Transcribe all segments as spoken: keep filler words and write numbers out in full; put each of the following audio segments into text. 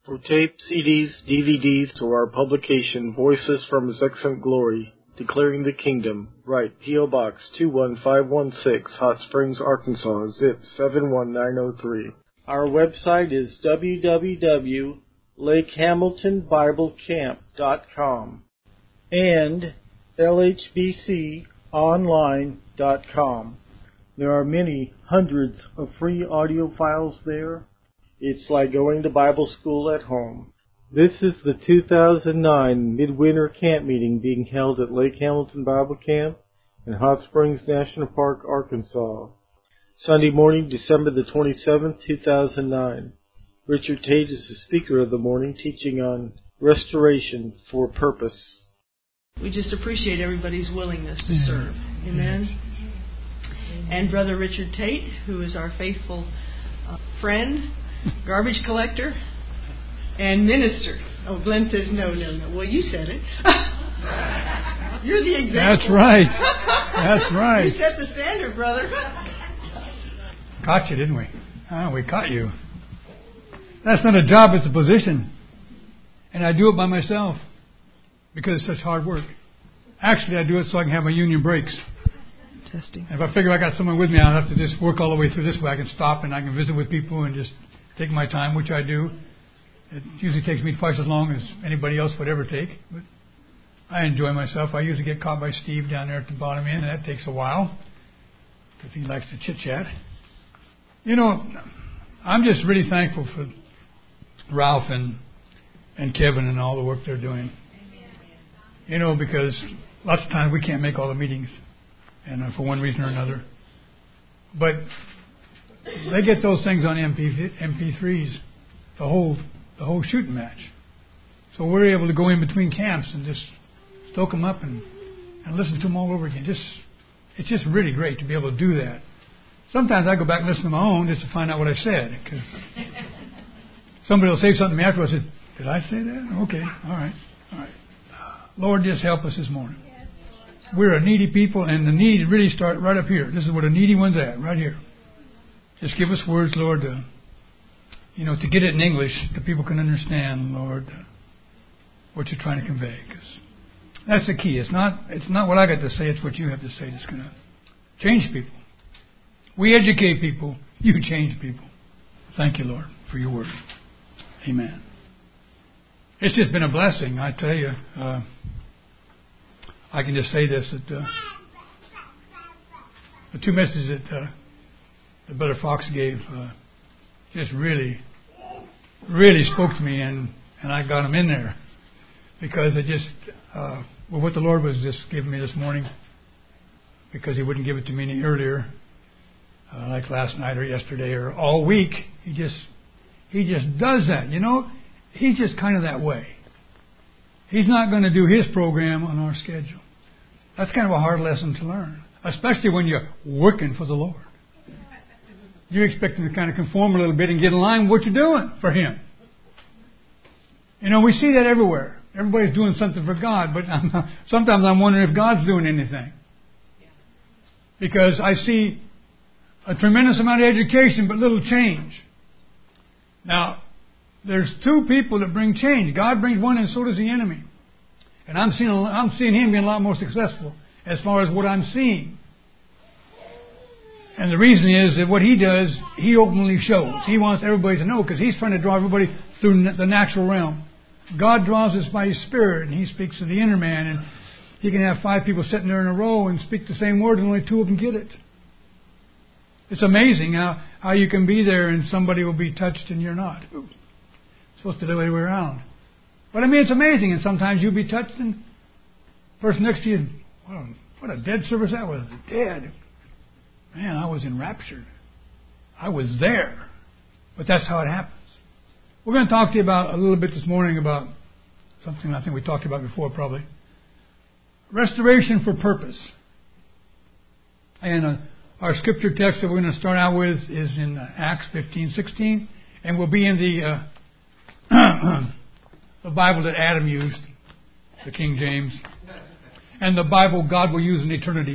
For tape, C Ds, D V Ds, to our publication, Voices from His Excellent Glory, Declaring the Kingdom, write P O. Box two one five one six, Hot Springs, Arkansas, zip seven one nine zero three. Our website is w w w dot lake hamilton bible camp dot com and l h b c online dot com. There are many hundreds of free audio files there. It's like going to Bible school at home. This is the two thousand nine Midwinter Camp Meeting being held at Lake Hamilton Bible Camp in Hot Springs National Park, Arkansas. Sunday morning, December the twenty-seventh, two thousand nine. Richard Tate is the speaker of the morning, teaching on restoration for purpose. We just appreciate everybody's willingness to serve. Amen. And Brother Richard Tate, who is our faithful uh, friend, garbage collector, and minister. Oh, Glenn says, no, no, no. Well, you said it. You're the example. That's right. That's right. You set the standard, brother. Caught you, didn't we? Oh, we caught you. That's not a job, it's a position. And I do it by myself because it's such hard work. Actually, I do it so I can have my union breaks. Testing. If I figure I got someone with me, I'll have to just work all the way through this way. I can stop and I can visit with people and just take my time, which I do. It usually takes me twice as long as anybody else would ever take. But I enjoy myself. I usually get caught by Steve down there at the bottom end, and that takes a while because he likes to chit-chat. You know, I'm just really thankful for Ralph and, and Kevin and all the work they're doing. You know, because lots of times we can't make all the meetings, and uh, for one reason or another. But they get those things on M P threes, the whole the whole shooting match. So we're able to go in between camps and just stoke them up and, and listen to them all over again. Just it's just really great to be able to do that. Sometimes I go back and listen to my own just to find out what I said, because somebody will say something to me afterwards. I said, "Did I say that? Okay, all right, all right." Lord, just help us this morning. We're a needy people, and the need really starts right up here. This is where the needy one's at, right here. Just give us words, Lord, to, you know, to get it in English that people can understand, Lord, what you're trying to convey. Because that's the key. It's not, it's not what I got to say. It's what you have to say that's going to change people. We educate people. You change people. Thank you, Lord, for your word. Amen. It's just been a blessing, I tell you. Uh, I can just say this, that uh, the two messages that, uh, that Brother Fox gave uh, just really, really spoke to me, and, and I got them in there. Because it just, uh, well, what the Lord was just giving me this morning, because He wouldn't give it to me any earlier, uh, like last night or yesterday or all week. He just, He just does that, you know. He's just kind of that way. He's not going to do His program on our schedule. That's kind of a hard lesson to learn, especially when you're working for the Lord. You expect Him to kind of conform a little bit and get in line with what you're doing for Him. You know, we see that everywhere. Everybody's doing something for God, but I'm, sometimes I'm wondering if God's doing anything. Because I see a tremendous amount of education, but little change. Now, there's two people that bring change. God brings one, and so does the enemy. And I'm seeing, I'm seeing him being a lot more successful as far as what I'm seeing. And the reason is that what he does, he openly shows. He wants everybody to know, because he's trying to draw everybody through the natural realm. God draws us by His Spirit, and He speaks to the inner man. And He can have five people sitting there in a row and speak the same word, and only two of them get it. It's amazing how, how you can be there and somebody will be touched and you're not. Ooh. Supposed to do the other way around. But I mean, it's amazing. And sometimes you'll be touched and the person next to you, well, what a dead service that was. Dead. Man, I was enraptured. I was there. But that's how it happens. We're going to talk to you about a little bit this morning about something I think we talked about before probably. Restoration for purpose. And uh, our scripture text that we're going to start out with is in uh, Acts fifteen sixteen. And we'll be in the... Uh, the Bible that Adam used, the King James, and the Bible God will use in eternity.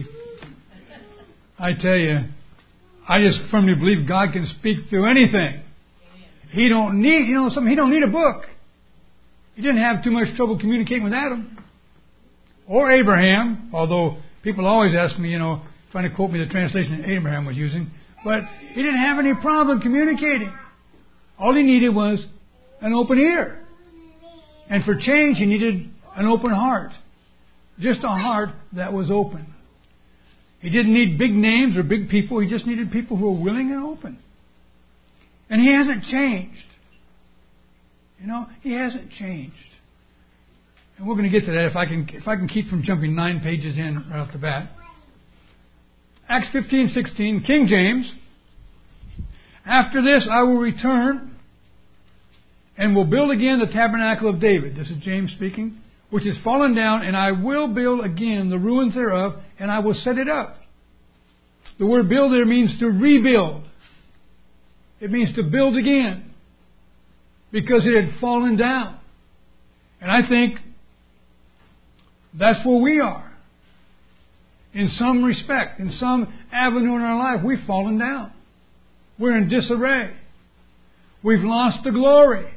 I tell you, I just firmly believe God can speak through anything. He don't need, you know, something. He don't need a book. He didn't have too much trouble communicating with Adam or Abraham, although people always ask me, you know, trying to quote me the translation that Abraham was using. But he didn't have any problem communicating. All he needed was an open ear. And for change, he needed an open heart. Just a heart that was open. He didn't need big names or big people. He just needed people who were willing and open. And he hasn't changed. You know, he hasn't changed. And we're going to get to that if I can if I can keep from jumping nine pages in right off the bat. Acts fifteen sixteen, King James. After this I will return and will build again the tabernacle of David. This is James speaking. Which is fallen down, and I will build again the ruins thereof, and I will set it up. The word build there means to rebuild. It means to build again. Because it had fallen down. And I think that's where we are. In some respect, in some avenue in our life, we've fallen down. We're in disarray. We've lost the glory.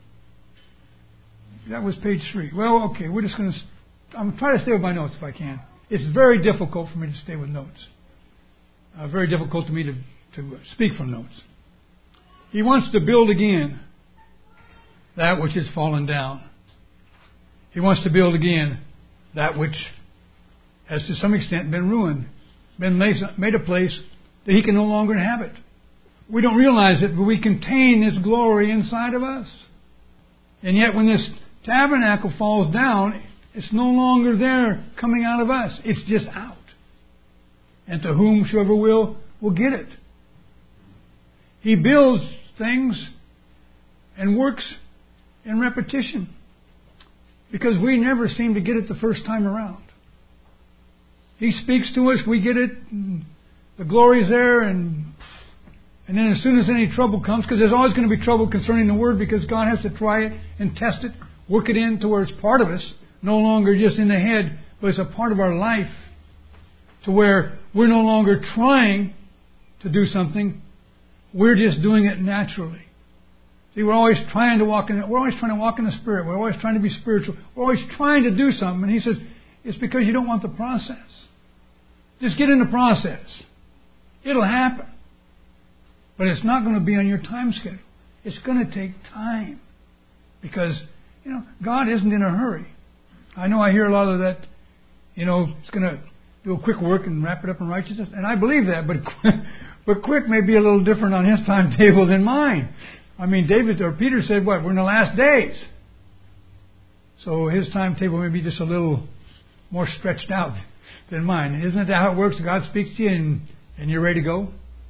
That was page three. Well, okay, we're just going to... I'm trying to stay with my notes if I can. It's very difficult for me to stay with notes. Uh, very difficult to me to, to speak from notes. He wants to build again that which has fallen down. He wants to build again that which has to some extent been ruined, been made a place that he can no longer inhabit. We don't realize it, but we contain this glory inside of us. And yet when this tabernacle falls down, it's no longer there coming out of us. It's just out. And to whomsoever will, will get it. He builds things and works in repetition. Because we never seem to get it the first time around. He speaks to us, we get it, and the glory's there, and and then as soon as any trouble comes, because there's always going to be trouble concerning the Word, because God has to try it and test it, work it in to where it's part of us, no longer just in the head, but it's a part of our life, to where we're no longer trying to do something, we're just doing it naturally. See, we're always trying to walk in it. We're always trying to walk in the Spirit. We're always trying to be spiritual. We're always trying to do something. And He says, it's because you don't want the process. Just get in the process. It'll happen. But it's not going to be on your time schedule. It's going to take time. Because, you know, God isn't in a hurry. I know I hear a lot of that, you know, it's going to do a quick work and wrap it up in righteousness. And I believe that. But, but quick may be a little different on His timetable than mine. I mean, David or Peter said, what? We're in the last days. So His timetable may be just a little more stretched out than mine. Isn't that how it works? God speaks to you and, and you're ready to go?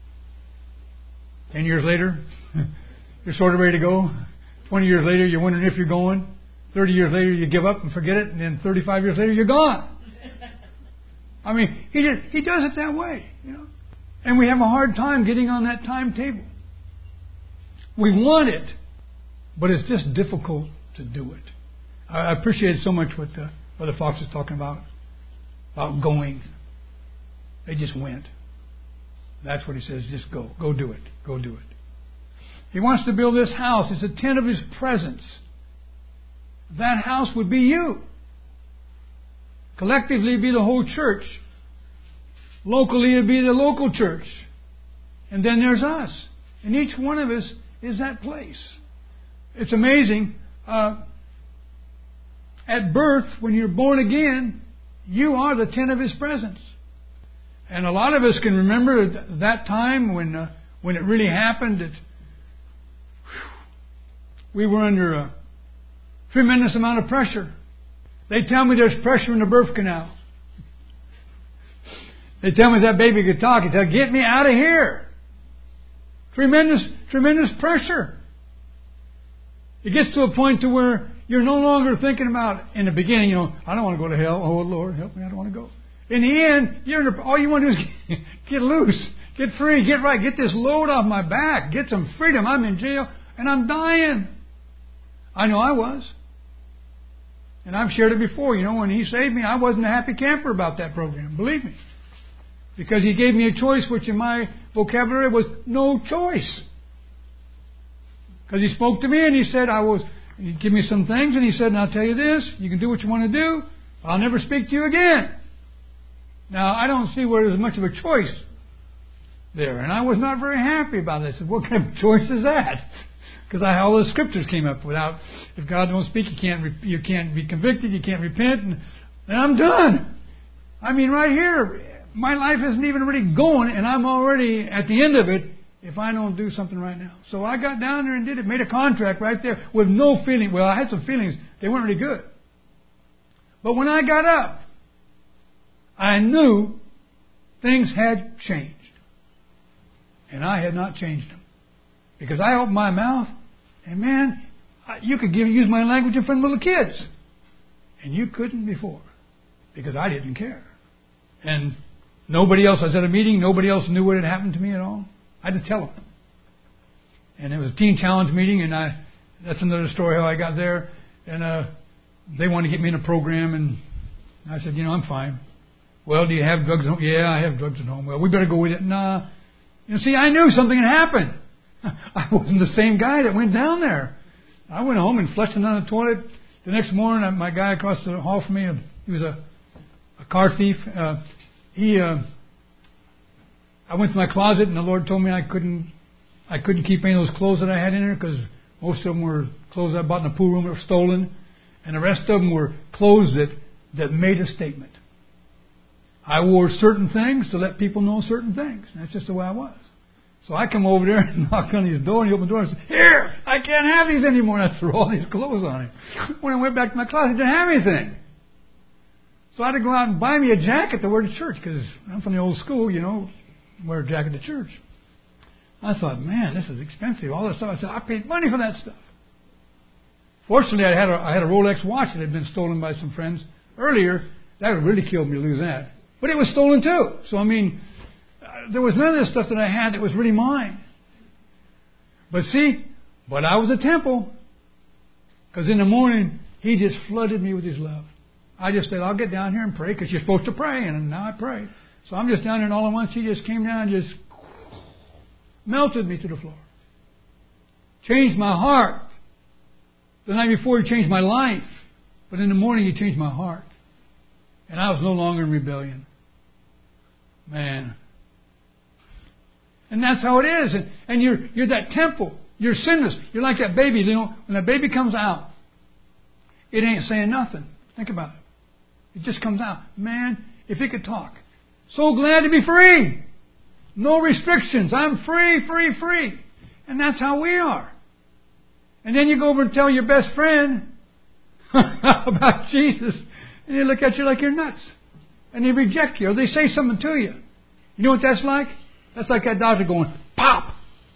Ten years later, you're sort of ready to go. Twenty years later, you're wondering if you're going. Thirty years later, you give up and forget it. And then thirty-five years later, you're gone. I mean, He did, He does it that way, you know. And we have a hard time getting on that timetable. We want it, but it's just difficult to do it. I appreciated so much what the, Brother Fox was talking about, about going. They just went. That's what he says, just go. Go do it. Go do it. He wants to build this house. It's a tent of His presence. That house would be you. Collectively, it'd be the whole church. Locally, it'd be the local church. And then there's us. And each one of us is that place. It's amazing. Uh, at birth, when you're born again, you are the tent of His presence. And a lot of us can remember that time when uh, when it really happened. That we were under a tremendous amount of pressure. They tell me there's pressure in the birth canal. They tell me that baby could talk. He said, "Get me out of here." Tremendous, tremendous pressure. It gets to a point to where you're no longer thinking about, in the beginning, you know, I don't want to go to hell. Oh, Lord, help me, I don't want to go. In the end, you're in a, all you want to do is get, get loose, get free, get right, get this load off my back, get some freedom. I'm in jail and I'm dying. I know I was. And I've shared it before. You know, when He saved me, I wasn't a happy camper about that program. Believe me. Because He gave me a choice, which in my vocabulary was no choice. Because He spoke to me and He said, I was, He give me some things and He said, and I'll tell you this, you can do what you want to do. I'll never speak to you again. Now, I don't see where there's much of a choice there. And I was not very happy about it. I said, what kind of choice is that? Because all the scriptures came up without, if God don't speak, you can't re, you can't be convicted, you can't repent, and, and I'm done. I mean, right here, my life isn't even really going, and I'm already at the end of it if I don't do something right now. So I got down there and did it, made a contract right there with no feeling. Well, I had some feelings. They weren't really good. But when I got up, I knew things had changed. And I had not changed them. Because I opened my mouth, and man, you could give, use my language in front of little kids. And you couldn't before. Because I didn't care. And nobody else, I was at a meeting, nobody else knew what had happened to me at all. I had to tell them. And it was a teen challenge meeting, and I that's another story how I got there. And uh, they wanted to get me in a program, and I said, you know, I'm fine. Well, do you have drugs at home? Yeah, I have drugs at home. Well, we better go with it. Nah. You see, I knew something had happened. I wasn't the same guy that went down there. I went home and flushed it down the toilet. The next morning, my guy across the hall from me, he was a, a car thief. Uh, he, uh, I went to my closet, and the Lord told me I couldn't, I couldn't keep any of those clothes that I had in there because most of them were clothes I bought in the pool room that were stolen, and the rest of them were clothes that, that made a statement. I wore certain things to let people know certain things. That's just the way I was. So I come over there and knock on his door, and he opened the door and said, here, I can't have these anymore. And I threw all these clothes on him. When I went back to my closet, I didn't have anything. So I had to go out and buy me a jacket to wear to church, because I'm from the old school, you know, wear a jacket to church. I thought, man, this is expensive. All this stuff. I said, I paid money for that stuff. Fortunately, I had a, I had a Rolex watch that had been stolen by some friends earlier. That would really kill me to lose that. But it was stolen too. So, I mean, uh, there was none of this stuff that I had that was really mine. But see, but I was a temple. Because in the morning, He just flooded me with His love. I just said, I'll get down here and pray, because you're supposed to pray. And now I pray. So I'm just down there, and all at once He just came down and just melted me to the floor. Changed my heart. The night before, He changed my life. But in the morning, He changed my heart. And I was no longer in rebellion. Man. And that's how it is. And, and you're you're that temple. You're sinless. You're like that baby. You know, when that baby comes out, it ain't saying nothing. Think about it. It just comes out. Man, if it could talk. So glad to be free. No restrictions. I'm free, free, free. And that's how we are. And then you go over and tell your best friend about Jesus. And they look at you like you're nuts. And they reject you. Or they say something to you. You know what that's like? That's like that doctor going, pop!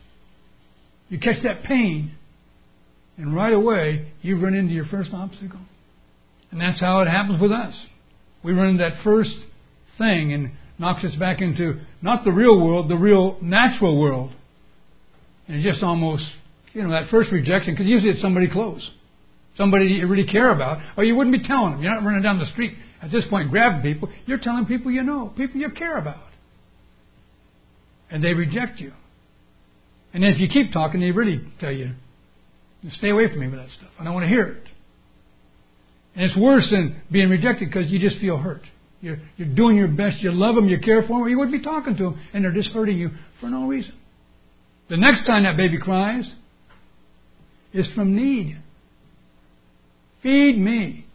You catch that pain. And right away, you run into your first obstacle. And that's how it happens with us. We run into that first thing and knocks us back into not the real world, the real natural world. And it's just almost, you know, that first rejection, because usually it's somebody close. Somebody you really care about, or you wouldn't be telling them. You're not running down the street at this point grabbing people. You're telling people you know, people you care about. And they reject you. And then if you keep talking, they really tell you, stay away from me with that stuff. I don't want to hear it. And it's worse than being rejected because you just feel hurt. You're, you're doing your best. You love them. You care for them. Or you wouldn't be talking to them. And they're just hurting you for no reason. The next time that baby cries is from need. Feed me.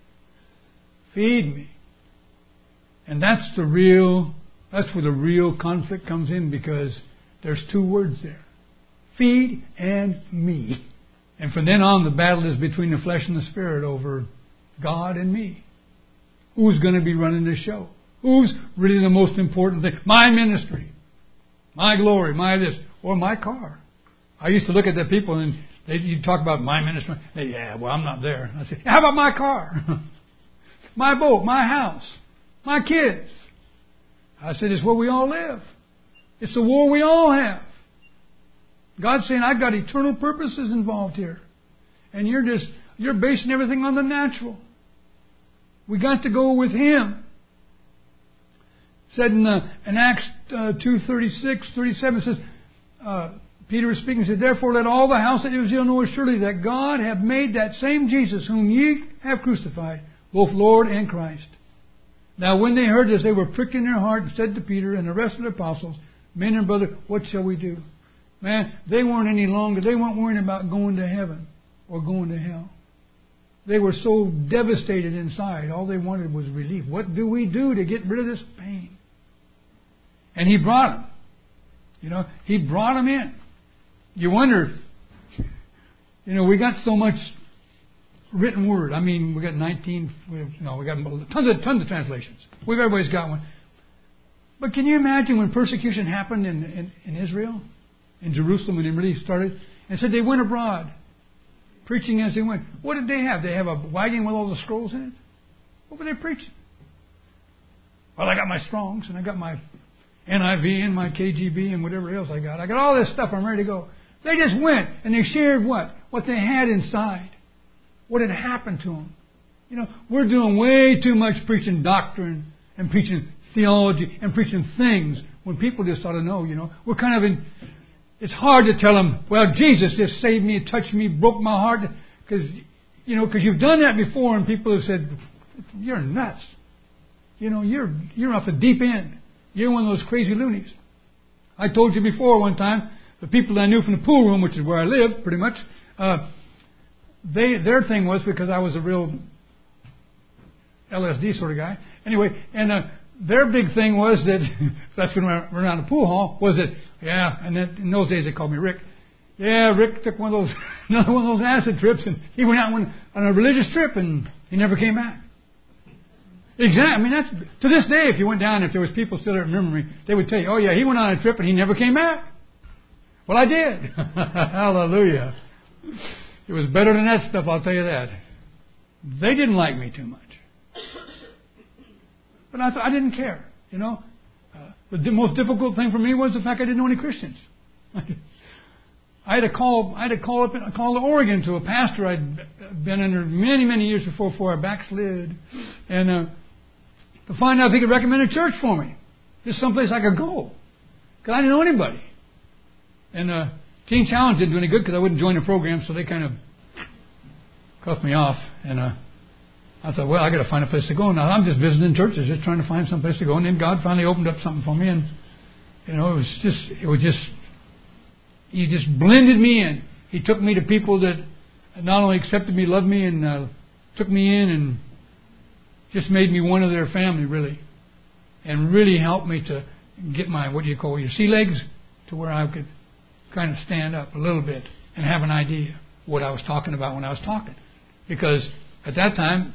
Feed me. And that's the real, that's where the real conflict comes in, because there's two words there. Feed and me. And from then on, the battle is between the flesh and the spirit over God and me. Who's going to be running the show? Who's really the most important thing? My ministry. My glory. My this. Or my car. I used to look at the people and they, you'd talk about my ministry. They, yeah, well, I'm not there. I say, how about my car? My boat, my house, my kids. I said, it's where we all live. It's the war we all have. God's saying, I've got eternal purposes involved here. And you're just, you're basing everything on the natural. We got to go with Him. It said in, uh, in Acts uh, two thirty-six, thirty-seven, it says, uh, Peter was speaking, said, Therefore let all the house of Israel know surely that God hath made that same Jesus whom ye have crucified, both Lord and Christ. Now when they heard this, they were pricked in their heart and said to Peter and the rest of the apostles, Men and brother, what shall we do? Man, they weren't any longer, they weren't worrying about going to heaven or going to hell. They were so devastated inside. All they wanted was relief. What do we do to get rid of this pain? And He brought them. You know, He brought them in. You wonder, you know, we got so much written word. I mean, we got nineteen, we have, no, we got tons of, tons of translations. We've, everybody's got one. But can you imagine when persecution happened in, in, in Israel, in Jerusalem, when it really started? And said they went abroad, preaching as they went. What did they have? They have a wagon with all the scrolls in it? What were they preaching? Well, I got my Strongs, and I got my N I V, and my K J V, and whatever else I got. I got all this stuff. I'm ready to go. They just went, and they shared what? What they had inside. What had happened to them. You know, we're doing way too much preaching doctrine and preaching theology and preaching things when people just ought to know, you know. We're kind of in... It's hard to tell them, well, Jesus just saved me, touched me, broke my heart. Because, you know, because you've done that before and people have said, you're nuts. You know, you're you're off the deep end. You're one of those crazy loonies. I told you before one time, the people I knew from the pool room, which is where I live, pretty much, uh, they their thing was, because I was a real L S D sort of guy. Anyway, and uh, their big thing was that, that's when we were around the pool hall, was that, yeah, and then in those days they called me Rick. Yeah, Rick took one of those, another one of those acid trips, and he went out on, on a religious trip, and he never came back. Exactly. I mean, that's, to this day, if you went down, if there was people still there remember me, they would tell you, oh yeah, he went on a trip and he never came back. Well, I did. Hallelujah. It was better than that stuff, I'll tell you that. They didn't like me too much. But I thought, I didn't care, you know. Uh, the most difficult thing for me was the fact I didn't know any Christians. I had to call. I had to call up. Call to Oregon to a pastor I'd been under many, many years before, before I backslid, and uh, to find out if he could recommend a church for me, just someplace I could go, because I didn't know anybody. And uh, Teen Challenge didn't do any good because I wouldn't join the program, so they kind of cuffed me off. And uh, I thought, well, I got to find a place to go. Now I'm just visiting churches, just trying to find some place to go. And then God finally opened up something for me, and you know, it was just, it was just. He just blended me in. He took me to people that not only accepted me, loved me, and uh, took me in and just made me one of their family, really. And really helped me to get my, what do you call it, your sea legs, to where I could kind of stand up a little bit and have an idea what I was talking about when I was talking. Because at that time,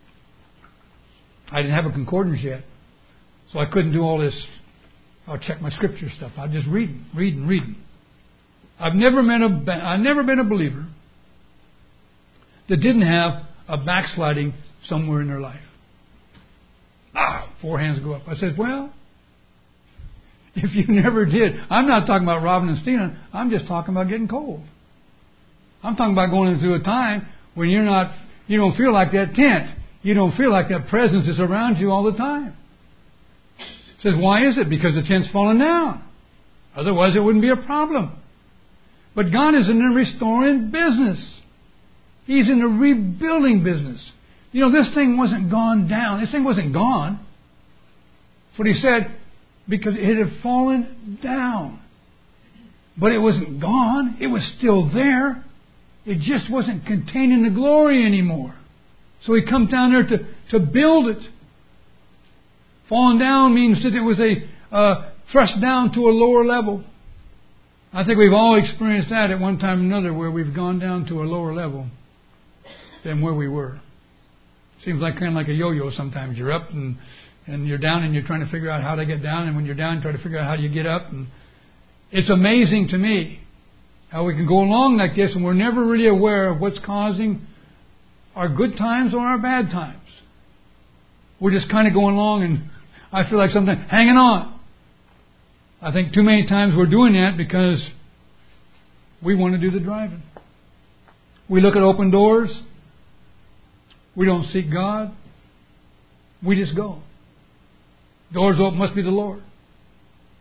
I didn't have a concordance yet. So I couldn't do all this, I'll check my scripture stuff. I'd just read, read, and read. I've never met a, I've never been a believer that didn't have a backsliding somewhere in their life. Ah, four hands go up. I said, well, if you never did, I'm not talking about robbing and stealing. I'm just talking about getting cold. I'm talking about going into a time when you're not, you don't feel like that tent. You don't feel like that presence is around you all the time. It says, why is it? Because the tent's fallen down. Otherwise, it wouldn't be a problem. But God is in the restoring business. He's in the rebuilding business. You know, this thing wasn't gone down. This thing wasn't gone. That's what He said, because it had fallen down. But it wasn't gone. It was still there. It just wasn't containing the glory anymore. So He comes down there to, to build it. Fallen down means that it was a uh, thrust down to a lower level. I think we've all experienced that at one time or another, where we've gone down to a lower level than where we were. Seems like kind of like a yo-yo sometimes. You're up and, and you're down and you're trying to figure out how to get down. And when you're down, try to figure out how do you get up. And it's amazing to me how we can go along like this and we're never really aware of what's causing our good times or our bad times. We're just kind of going along, and I feel like sometimes hanging on. I think too many times we're doing that because we want to do the driving. We look at open doors. We don't seek God. We just go. Doors open, must be the Lord.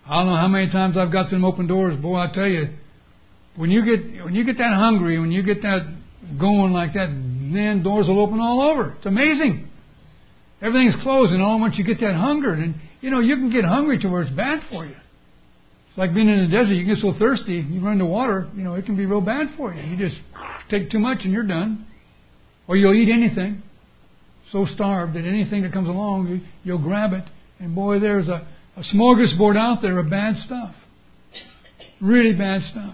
I don't know how many times I've got to them open doors. Boy, I tell you, when you get when you get that hungry, when you get that going like that, then doors will open all over. It's amazing. Everything's closed, and all once you get that hunger, and you know you can get hungry to where it's bad for you. It's like being in the desert. You get so thirsty, you run into water. You know it can be real bad for you. You just take too much, and you're done. Or you'll eat anything. So starved that anything that comes along, you, you'll grab it. And boy, there's a, a smorgasbord out there of bad stuff. Really bad stuff.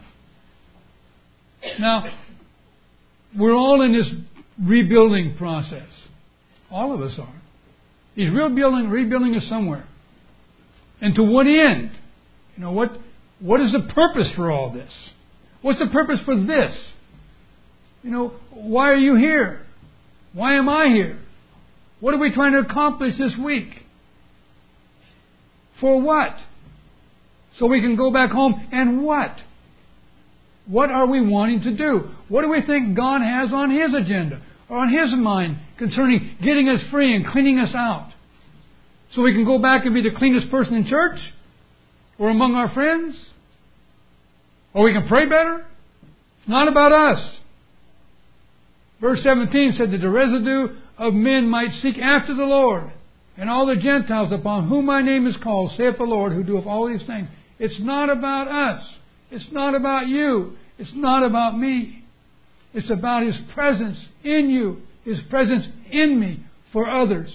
Now, we're all in this rebuilding process. All of us are. He's rebuilding, rebuilding us somewhere. And to what end? You know, what what is the purpose for all this? What's the purpose for this? You know, why are you here? Why am I here? What are we trying to accomplish this week? For what? So we can go back home and what? What are we wanting to do? What do we think God has on His agenda or on His mind concerning getting us free and cleaning us out? So we can go back and be the cleanest person in church or among our friends? Or we can pray better? It's not about us. Verse seventeen said that the residue of men might seek after the Lord, and all the Gentiles upon whom my name is called, saith the Lord, who doeth all these things. It's not about us. It's not about you. It's not about me. It's about His presence in you, His presence in me for others.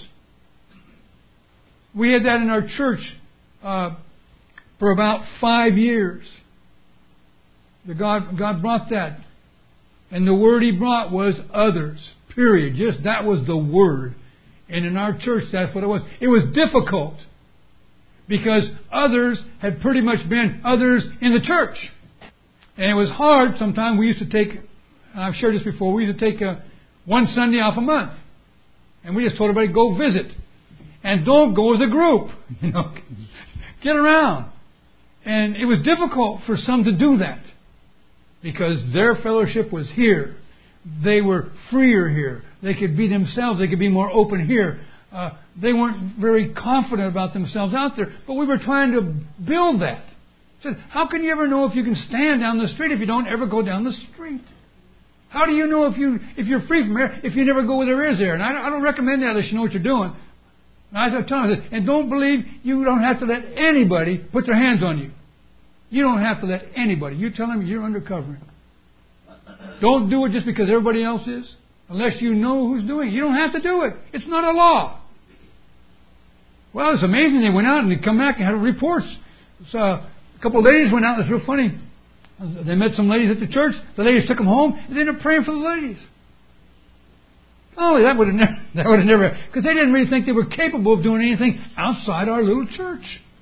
We had that in our church uh, for about five years. The God, God brought that. And the word He brought was others. Period. Just that was the word. And in our church, that's what it was. It was difficult because others had pretty much been others in the church. And it was hard. Sometimes we used to take, I've shared this before, we used to take a, one Sunday off a month. And we just told everybody, go visit. And don't go as a group. You know, get around. And it was difficult for some to do that because their fellowship was here. They were freer here. They could be themselves. They could be more open here. Uh, they weren't very confident about themselves out there. But we were trying to build that. Said, how can you ever know if you can stand down the street if you don't ever go down the street? How do you know if you if you're free from air if you never go where there is air? And I don't, I don't recommend that unless you know what you're doing. And I tell them, and don't believe you don't have to let anybody put their hands on you. You don't have to let anybody. You tell them you're undercover. Don't do it just because everybody else is. Unless you know who's doing it. You don't have to do it. It's not a law. Well, it's amazing. They went out and they come back and had reports. So a couple of ladies went out. It's real funny. They met some ladies at the church. The ladies took them home and they ended up praying for the ladies. Oh, that would have never, that would have never, because they didn't really think they were capable of doing anything outside our little church.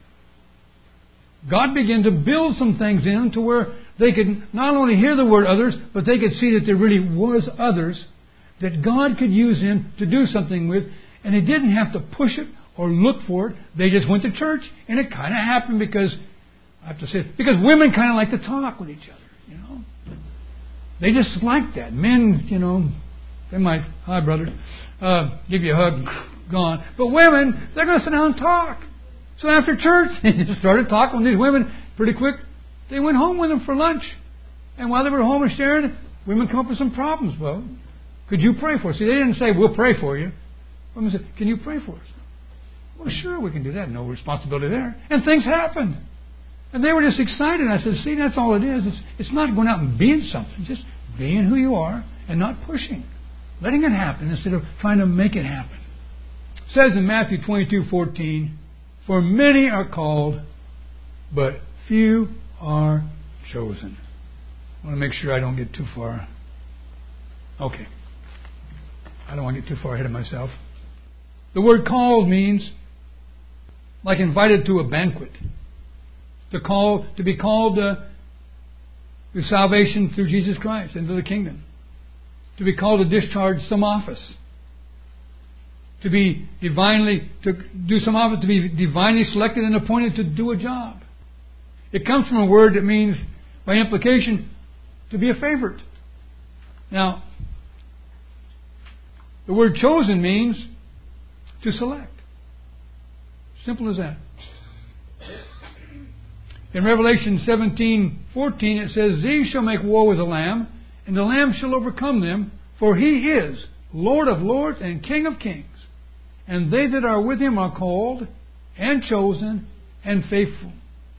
God began to build some things in to where they could not only hear the word others, but they could see that there really was others that God could use Him to do something with, and they didn't have to push it or look for it. They just went to church, and it kind of happened because, I have to say, because women kind of like to talk with each other, you know. They just like that. Men, you know, they might, hi brother, uh, give you a hug, gone. But women, they're going to sit down and talk. So after church, they just started talking with these women pretty quick. They went home with them for lunch. And while they were home and sharing, women come up with some problems. Well, could you pray for us? See, they didn't say, we'll pray for you. Women said, can you pray for us? Well, sure, we can do that. No responsibility there. And things happened. And they were just excited. I said, see, that's all it is. It's, it's not going out and being something. Just being who you are and not pushing. Letting it happen instead of trying to make it happen. It says in Matthew twenty-two fourteen, for many are called, but few are chosen. I want to make sure I don't get too far. Okay. I don't want to get too far ahead of myself. The word called means like invited to a banquet. To call, to be called uh, to salvation through Jesus Christ into the kingdom. To be called to discharge some office. To be divinely, to do some office, to be divinely selected and appointed to do a job. It comes from a word that means, by implication, to be a favorite. Now, the word chosen means to select. Simple as that. In Revelation seventeen fourteen it says, These shall make war with the Lamb, and the Lamb shall overcome them, for He is Lord of lords and King of kings. And they that are with Him are called, and chosen, and faithful.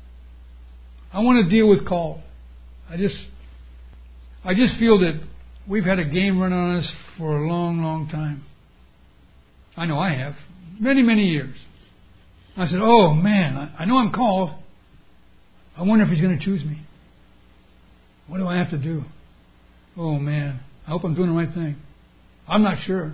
I want to deal with called. I just, I just feel that we've had a game run on us for a long, long time. I know I have. Many, many years. I said, oh man, I know I'm called. I wonder if He's going to choose me. What do I have to do? Oh man, I hope I'm doing the right thing. I'm not sure.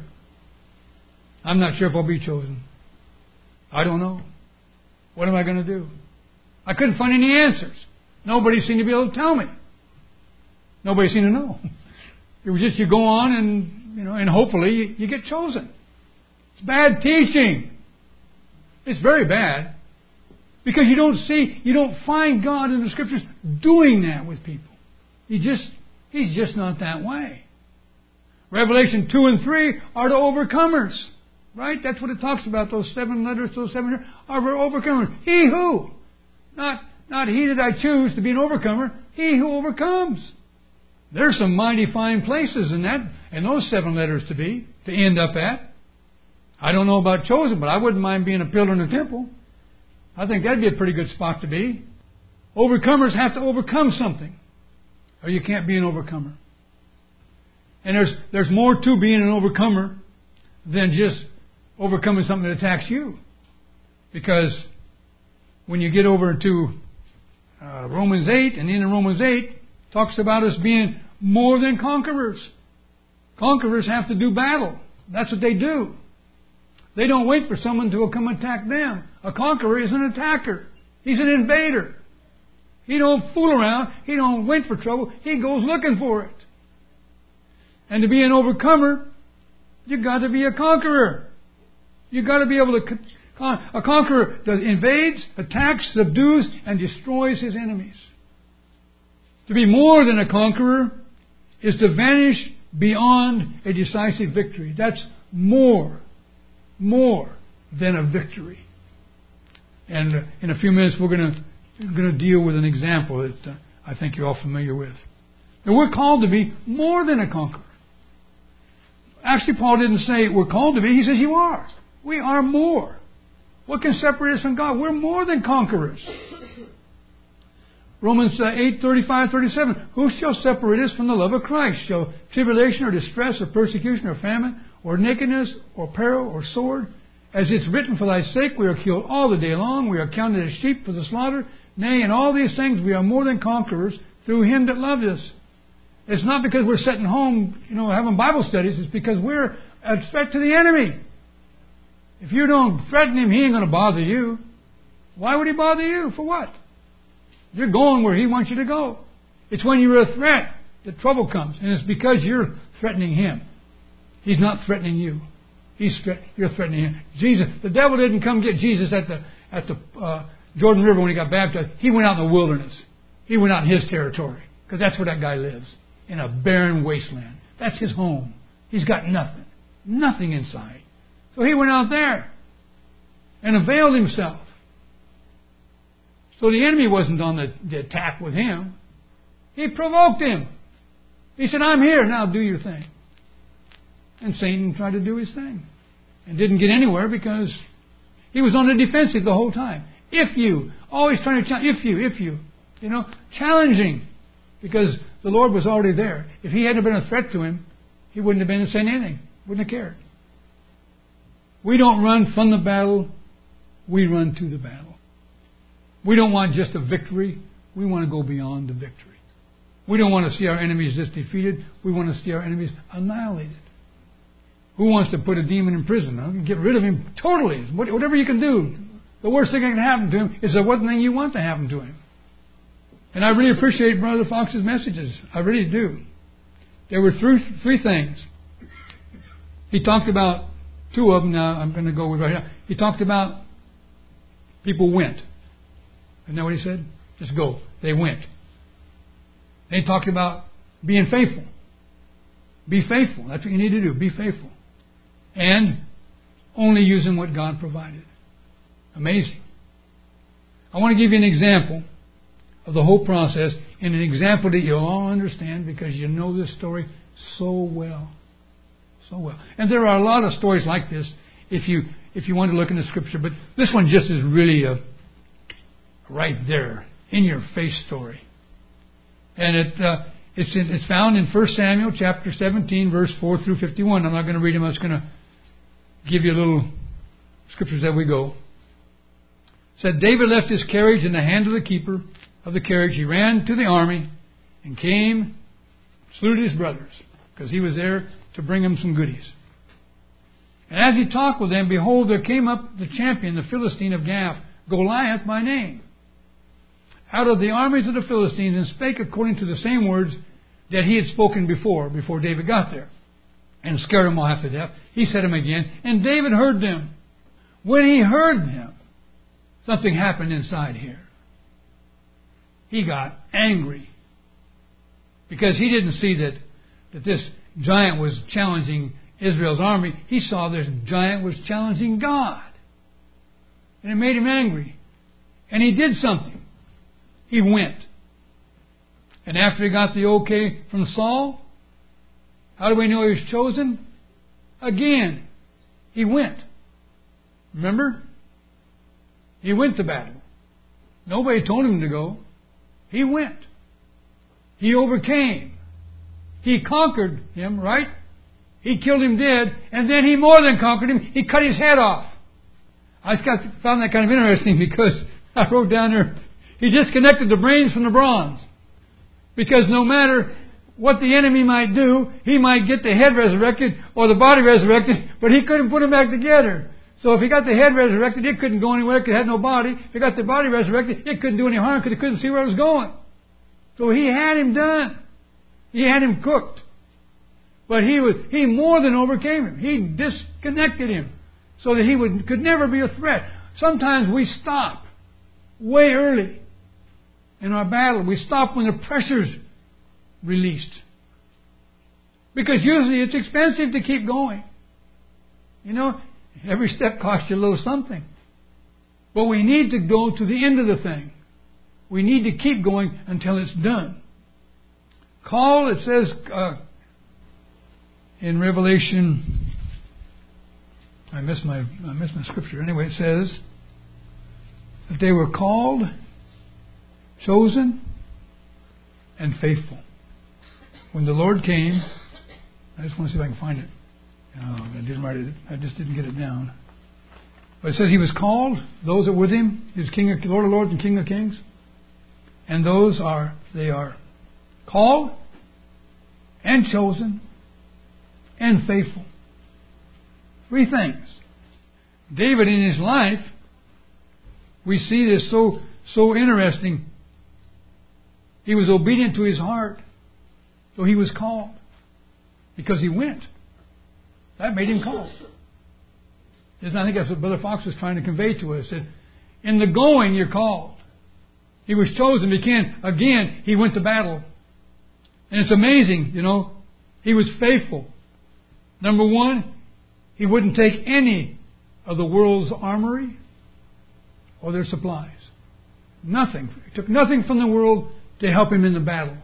I'm not sure if I'll be chosen. I don't know. What am I going to do? I couldn't find any answers. Nobody seemed to be able to tell me. Nobody seemed to know. It was just you go on and, you know, and hopefully you, you get chosen. It's bad teaching. It's very bad. Because you don't see, you don't find God in the Scriptures doing that with people. He just, He's just not that way. Revelation two and three are the overcomers. Right? That's what it talks about. Those seven letters, those seven are for overcomers. He who? Not, not he that I choose to be an overcomer. He who overcomes. There's some mighty fine places in that, in those seven letters to be, to end up at. I don't know about chosen, but I wouldn't mind being a pillar in the temple. I think that'd be a pretty good spot to be. Overcomers have to overcome something, or you can't be an overcomer. And there's there's more to being an overcomer than just overcoming something that attacks you. Because when you get over to uh, Romans eight, and in Romans eight, talks about us being more than conquerors. Conquerors have to do battle. That's what they do. They don't wait for someone to come attack them. A conqueror is an attacker. He's an invader. He don't fool around. He don't wait for trouble. He goes looking for it. And to be an overcomer, you've got to be a conqueror. You've got to be able to... Con- a conqueror that invades, attacks, subdues, and destroys his enemies. To be more than a conqueror is to vanish beyond a decisive victory. That's more, more than a victory. And uh, in a few minutes we're going to going to deal with an example that uh, I think you're all familiar with. And we're called to be more than a conqueror. Actually, Paul didn't say we're called to be. He says you are. We are more. What can separate us from God? We're more than conquerors. Romans uh, eight, thirty-five, thirty-seven. Who shall separate us from the love of Christ? Shall tribulation or distress or persecution or famine or nakedness or peril or sword? As it's written, for thy sake we are killed all the day long. We are counted as sheep for the slaughter. Nay, in all these things we are more than conquerors through Him that loved us. It's not because we're sitting home, you know, having Bible studies. It's because we're a threat to the enemy. If you don't threaten him, he ain't going to bother you. Why would he bother you? For what? You're going where he wants you to go. It's when you're a threat that trouble comes. And it's because you're threatening him. He's not threatening you. He's thre- you're threatening him. Jesus, the devil didn't come get Jesus at the at the uh, Jordan River when he got baptized. He went out in the wilderness. He went out in his territory. Because that's where that guy lives. In a barren wasteland. That's his home. He's got nothing. Nothing inside. So he went out there and availed himself. So the enemy wasn't on the, the attack with him. He provoked him. He said, I'm here, now do your thing. And Satan tried to do his thing. And didn't get anywhere because he was on the defensive the whole time. If you, always trying to challenge, if you, if you, you know, challenging. Because the Lord was already there. If he hadn't been a threat to him, he wouldn't have been saying anything. Wouldn't have cared. We don't run from the battle. We run to the battle. We don't want just a victory. We want to go beyond the victory. We don't want to see our enemies just defeated. We want to see our enemies annihilated. Who wants to put a demon in prison? Huh? Get rid of him totally. Whatever you can do. The worst thing that can happen to him is the one thing you want to happen to him. And I really appreciate Brother Fox's messages. I really do. There were three, three things. He talked about two of them. Now I'm going to go with right now. He talked about people went. Isn't that what he said? Just go. They went. And he talked about being faithful. Be faithful. That's what you need to do. Be faithful. And only using what God provided. Amazing. I want to give you an example of the whole process in an example that you'll all understand because you know this story so well. So well. And there are a lot of stories like this if you if you want to look in the Scripture. But this one just is really a right there, in your face story. And it uh, it's in, it's found in First Samuel chapter seventeen, verse four through fifty-one. I'm not going to read them. I'm just going to give you a little scriptures as we go. It said, David left his carriage in the hand of the keeper of the carriage. He ran to the army and came, saluted his brothers, because he was there to bring them some goodies. And as he talked with them, behold, there came up the champion, the Philistine of Gath, Goliath by name, out of the armies of the Philistines, and spake according to the same words that he had spoken before, before David got there, and scared them all half to death. He said them again, and David heard them. When he heard them, something happened inside here. He got angry, because he didn't see that, that this giant was challenging Israel's army. He saw this giant was challenging God. And it made him angry. And he did something. He went. And after he got the okay from Saul, how do we know he was chosen? Again, he went. Remember? He went to battle. Nobody told him to go. He went. He overcame. He conquered him, right? He killed him dead, and then he more than conquered him. He cut his head off. I found that kind of interesting because I wrote down there, he disconnected the brains from the bronze. Because no matter what the enemy might do, he might get the head resurrected or the body resurrected, but he couldn't put them back together. So if he got the head resurrected, it couldn't go anywhere because it had no body. If he got the body resurrected, it couldn't do any harm because it couldn't see where it was going. So he had him done. He had him cooked. But he was he more than overcame him. He disconnected him so that he would could never be a threat. Sometimes we stop way early in our battle. We stop when the pressure's released. Because usually it's expensive to keep going. You know, every step costs you a little something. But we need to go to the end of the thing. We need to keep going until it's done. Call, it says uh, in Revelation, I missed my I missed my scripture. Anyway, it says that they were called, chosen, and faithful. When the Lord came, I just want to see if I can find it. Oh, I didn't write it. I just didn't get it down. But it says he was called. Those that were with him, he was King of Lord of Lords and King of Kings. And those are they are called and chosen and faithful. Three things. David in his life, we see this so so interesting. He was obedient to his heart, so he was called because he went. That made him called. Isn't I think that's what Brother Fox was trying to convey to us. That in the going you're called. He was chosen because again he went to battle. And it's amazing, you know. He was faithful. Number one, he wouldn't take any of the world's armory or their supplies. Nothing. He took nothing from the world to help him in the battle.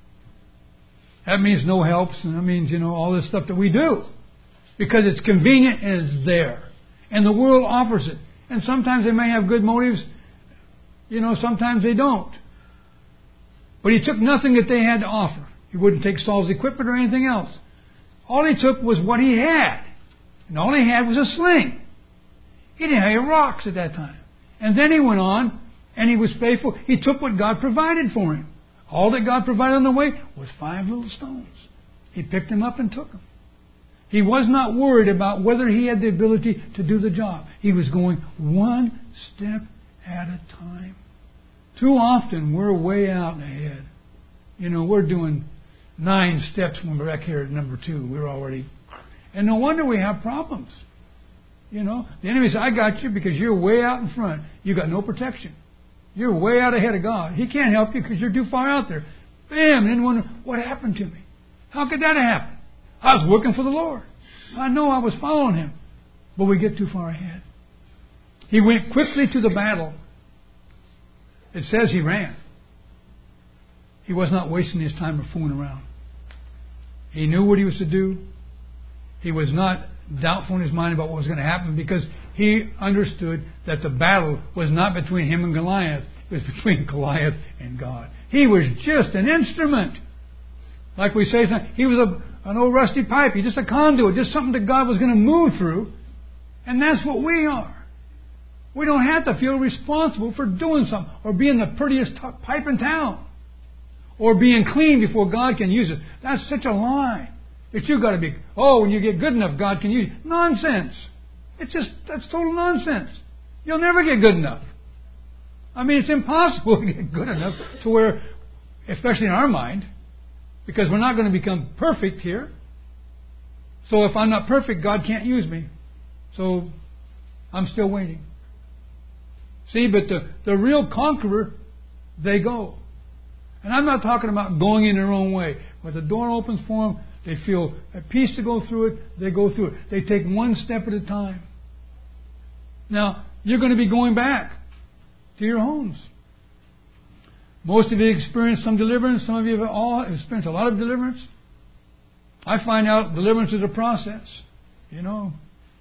That means no helps, and that means, you know, all this stuff that we do. Because it's convenient and it's there. And the world offers it. And sometimes they may have good motives. You know, sometimes they don't. But he took nothing that they had to offer. He wouldn't take Saul's equipment or anything else. All he took was what he had. And all he had was a sling. He didn't have any rocks at that time. And then he went on, and he was faithful. He took what God provided for him. All that God provided on the way was five little stones. He picked them up and took them. He was not worried about whether he had the ability to do the job. He was going one step at a time. Too often we're way out ahead. You know, we're doing nine steps when we're back here at number two. We're already... And no wonder we have problems. You know, the enemy says, I got you because you're way out in front. You got no protection. You're way out ahead of God. He can't help you because you're too far out there. Bam! And then wonder, what happened to me? How could that happen? I was working for the Lord. I know I was following Him. But we get too far ahead. He went quickly to the battle. It says he ran. he was not wasting his time or fooling around. He knew what he was to do. He was not doubtful in his mind about what was going to happen because he understood that the battle was not between him and Goliath. It was between Goliath and God. He was just an instrument. Like we say, he was a, an old rusty pipe. He's just a conduit, just something that God was going to move through. And that's what we are. We don't have to feel responsible for doing something or being the prettiest pipe in town or being clean before God can use it. That's such a lie. That you've got to be, oh, when you get good enough, God can use you. Nonsense. It's just, that's total nonsense. You'll never get good enough. I mean, it's impossible to get good enough to where, especially in our mind, because we're not going to become perfect here. So if I'm not perfect, God can't use me. So I'm still waiting. See, but the, the real conqueror, they go. And I'm not talking about going in their own way. When the door opens for them, they feel at peace to go through it. They go through it. They take one step at a time. Now, you're going to be going back to your homes. Most of you experienced some deliverance. Some of you have all experienced a lot of deliverance. I find out deliverance is a process. You know,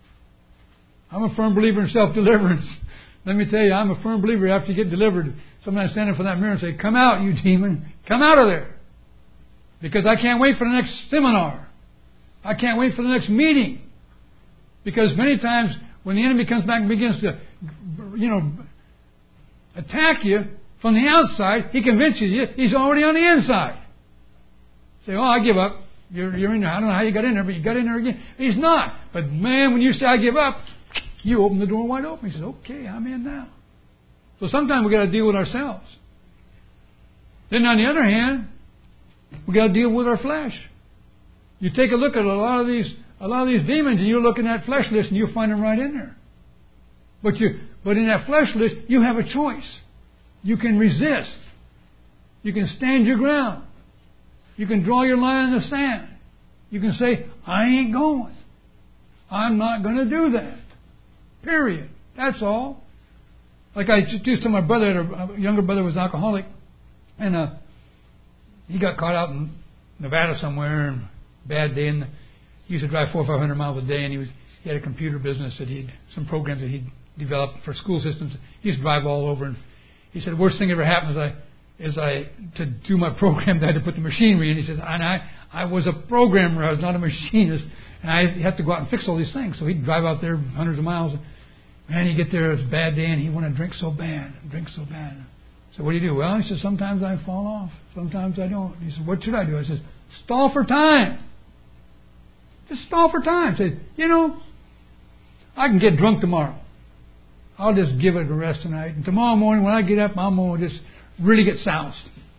I'm a firm believer in self-deliverance. Let me tell you, I'm a firm believer after you get delivered. Sometimes I stand in front of that mirror and say, come out, you demon. Come out of there. Because I can't wait for the next seminar. I can't wait for the next meeting. Because many times when the enemy comes back and begins to, you know, attack you from the outside, he convinces you he's already on the inside. Say, oh, I give up. You're, you're in there. I don't know how you got in there, but you got in there again. He's not. But man, when you say I give up, you open the door wide open. He says, okay, I'm in now. So sometimes we got to deal with ourselves. Then on the other hand, we got to deal with our flesh. You take a look at a lot of these, a lot of these demons, and you look in that flesh list, and you'll find them right in there. But you, but in that flesh list, you have a choice. You can resist. You can stand your ground. You can draw your line in the sand. You can say, I ain't going. I'm not going to do that. Period. That's all. Like I just used to my brother, a younger brother was an alcoholic, and uh, he got caught out in Nevada somewhere, and bad day, and he used to drive four or five hundred miles a day, and he was he had a computer business that he'd some programs that he'd developed for school systems. He used to drive all over, and he said the worst thing that ever happened is I is I to do my program I had to put the machinery in. He said, and I I was a programmer, I was not a machinist, and I had to go out and fix all these things. So he'd drive out there hundreds of miles. Man, he'd get there, it was a bad day, and he wanted to drink so bad, drink so bad. So what do you do? Well, he says, sometimes I fall off. Sometimes I don't. He said, what should I do? I said, stall for time. Just stall for time. Say, you know, I can get drunk tomorrow. I'll just give it a rest tonight. And tomorrow morning when I get up, I'm going to just really get soused.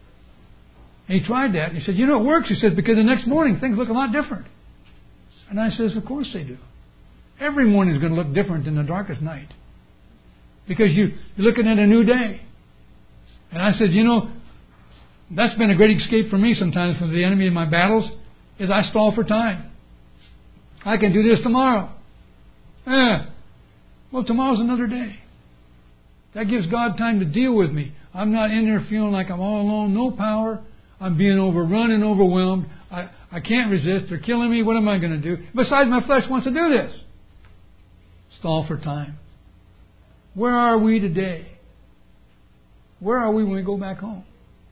And he tried that. And he said, you know, it works. He said, because the next morning things look a lot different. And I says, of course they do. Every morning is going to look different than the darkest night. Because you, you're looking at a new day. And I said, you know, that's been a great escape for me sometimes from the enemy in my battles, is I stall for time. I can do this tomorrow. Eh, well, tomorrow's another day. That gives God time to deal with me. I'm not in there feeling like I'm all alone, no power. I'm being overrun and overwhelmed. I, I can't resist. They're killing me. What am I going to do? Besides, my flesh wants to do this. Stall for time. Where are we today? Where are we when we go back home?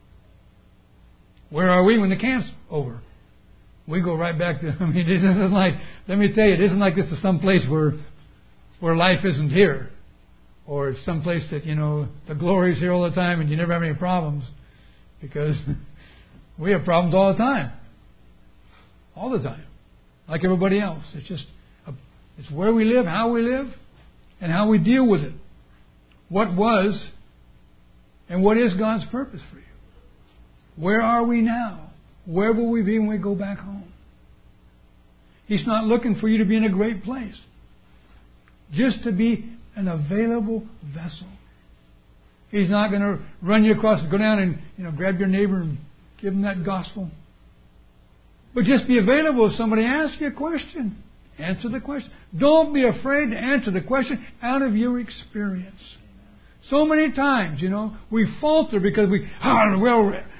Where are we when the camp's over? We go right back to, I mean, it isn't like, let me tell you, it isn't like this is some place where, where life isn't here. Or it's some place that, you know, the glory's here all the time and you never have any problems. Because we have problems all the time. All the time. Like everybody else. It's just, a, it's where we live, how we live, and how we deal with it. What was and what is God's purpose for you? Where are we now? Where will we be when we go back home? He's not looking for you to be in a great place. Just to be an available vessel. He's not going to run you across and go down and, you know, grab your neighbor and give him that gospel. But just be available if somebody asks you a question. Answer the question. Don't be afraid to answer the question out of your experience. So many times, you know, we falter because we, oh, well,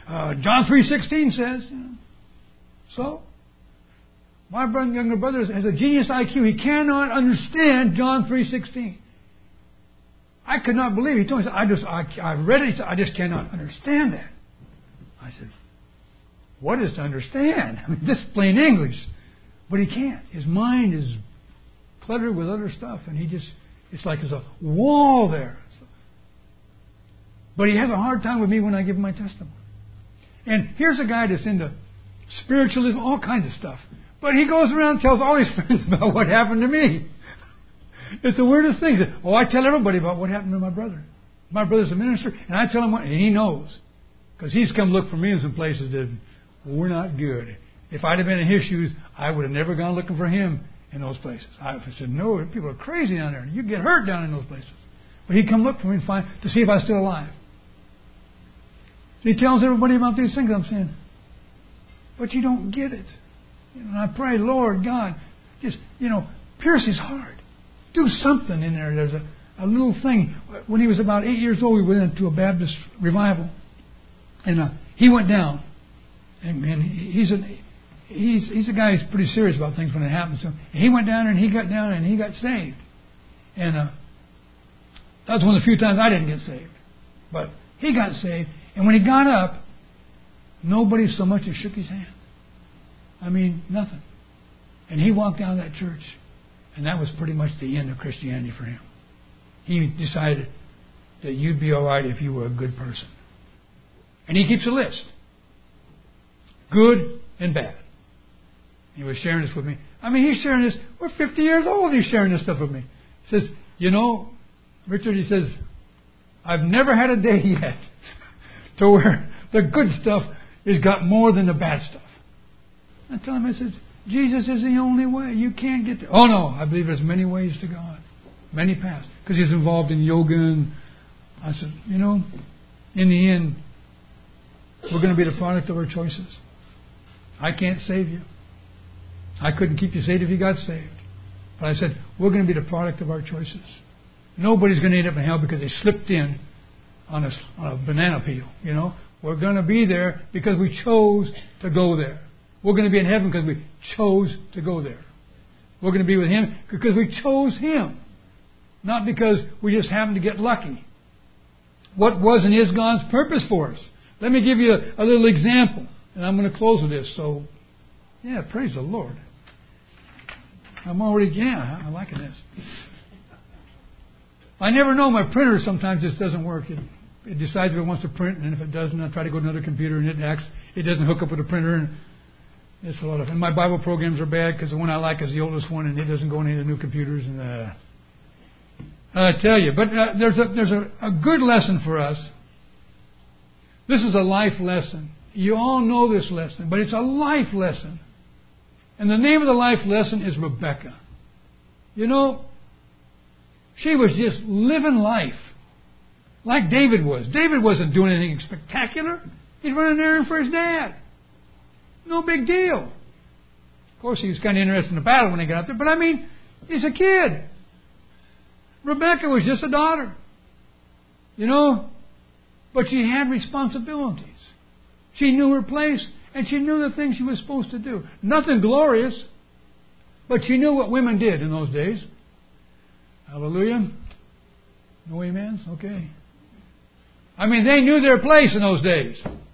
uh, John three sixteen says. You know. So, my brother, younger brother has a genius I Q. He cannot understand John three sixteen. I could not believe it. He told me, I just, I, I read it. He said, I just cannot understand that. I said, what is to understand? I mean, this is plain English. But he can't. His mind is cluttered with other stuff, and he just, it's like there's a wall there. But he has a hard time with me when I give him my testimony. And here's a guy that's into spiritualism, all kinds of stuff. But he goes around and tells all his friends about what happened to me. It's the weirdest thing. Oh, I tell everybody about what happened to my brother. My brother's a minister, and I tell him what, and he knows. Because he's come look for me in some places that were not good. If I'd have been in his shoes, I would have never gone looking for him in those places. I said, no, people are crazy down there. You get hurt down in those places. But he'd come look for me and find, to see if I was still alive. So he tells everybody about these things. I'm saying, but you don't get it. And I pray, Lord God, just, you know, pierce his heart. Do something in there. There's a, a little thing. When he was about eight years old, we went into a Baptist revival. And uh, he went down. And, and he's, a, he's, he's a guy who's pretty serious about things when it happens to him. And he went down and he got down and he got saved. And uh, that was one of the few times I didn't get saved. But he got saved. And when he got up, nobody so much as shook his hand. I mean, nothing. And he walked out of that church. And that was pretty much the end of Christianity for him. He decided that you'd be all right if you were a good person. And he keeps a list. Good and bad. He was sharing this with me. I mean, he's sharing this. We're fifty years old. He's sharing this stuff with me. He says, you know, Richard, he says, I've never had a day yet to where the good stuff has got more than the bad stuff. I tell him, I said, Jesus is the only way. You can't get there. Oh, no. I believe there's many ways to God. Many paths. Because he's involved in yoga. And I said, you know, in the end, we're going to be the product of our choices. I can't save you. I couldn't keep you saved if you got saved. But I said, we're going to be the product of our choices. Nobody's going to end up in hell because they slipped in on a, on a banana peel. You know, we're going to be there because we chose to go there. We're going to be in heaven because we chose to go there. We're going to be with him because we chose him. Not because we just happened to get lucky. What was and is God's purpose for us? Let me give you a, a little example. And I'm going to close with this. So, yeah, praise the Lord. I'm already, yeah, I'm liking this. I never know. My printer sometimes just doesn't work. It, it decides if it wants to print, and if it doesn't, I try to go to another computer, and it acts, it doesn't hook up with a printer. And it's a lot of, and my Bible programs are bad because the one I like is the oldest one, and it doesn't go into the new computers. And uh, I tell you, but uh, there's a there's a, a good lesson for us. This is a life lesson. You all know this lesson, but it's a life lesson. And the name of the life lesson is Rebecca. You know, she was just living life like David was. David wasn't doing anything spectacular. He's running an errand for his dad. No big deal. Of course, he was kind of interested in the battle when he got up there. But I mean, he's a kid. Rebecca was just a daughter. You know, but she had responsibilities. She knew her place, and she knew the things she was supposed to do. Nothing glorious, but she knew what women did in those days. Hallelujah. No amens? Okay. I mean, they knew their place in those days.